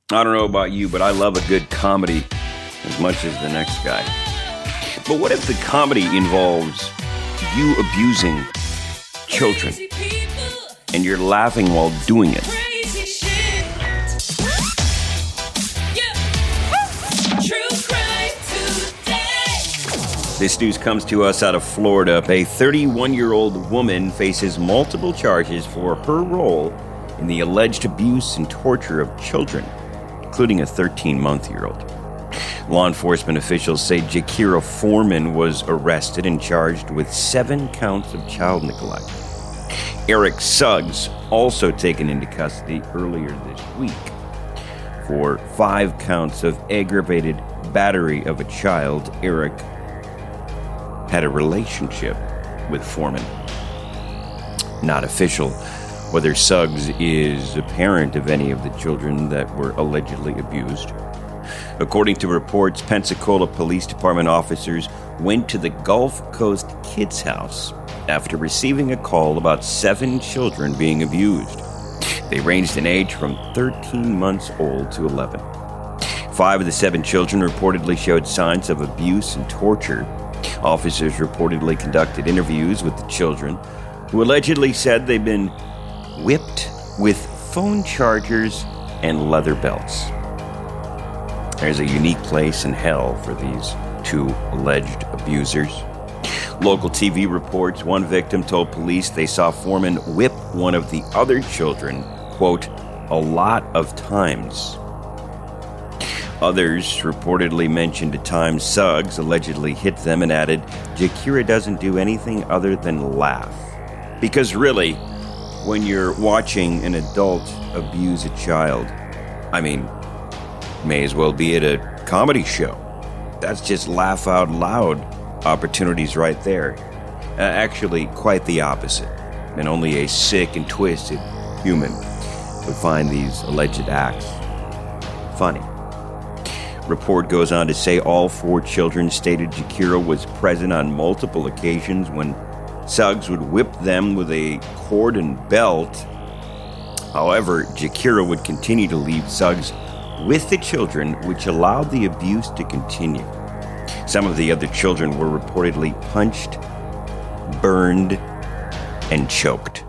I don't know about you, but I love a good comedy as much as the next guy. But what if the comedy involves you abusing children and you're laughing while doing it? This news comes to us out of Florida. A 31-year-old woman faces multiple charges for her role in the alleged abuse and torture of children, including a 13-month-old. Law enforcement officials say Jakira Foreman was arrested and charged with 7 counts of child neglect. Eric Suggs, also taken into custody earlier this week for 5 counts of aggravated battery of a child. Eric had a relationship with Foreman. Not official whether Suggs is a parent of any of the children that were allegedly abused. According to reports, Pensacola Police Department officers went to the Gulf Coast Kids House after receiving a call about 7 children being abused. They ranged in age from 13 months old to 11. 5 of the 7 children reportedly showed signs of abuse and torture. Officers reportedly conducted interviews with the children, who allegedly said they'd been whipped with phone chargers and leather belts. There's a unique place in hell for these 2 alleged abusers. Local TV reports one victim told police they saw Foreman whip one of the other children, quote, a lot of times. Others reportedly mentioned a time Suggs allegedly hit them and added, Jakira doesn't do anything other than laugh. Because really, when you're watching an adult abuse a child, I mean, may as well be at a comedy show. That's just laugh out loud opportunities right there. Actually, quite the opposite. And only a sick and twisted human would find these alleged acts funny. Report goes on to say all 4 children stated Jakira was present on multiple occasions when Suggs would whip them with a cord and belt. However, Jakira would continue to leave Suggs with the children, which allowed the abuse to continue. Some of the other children were reportedly punched, burned, and choked.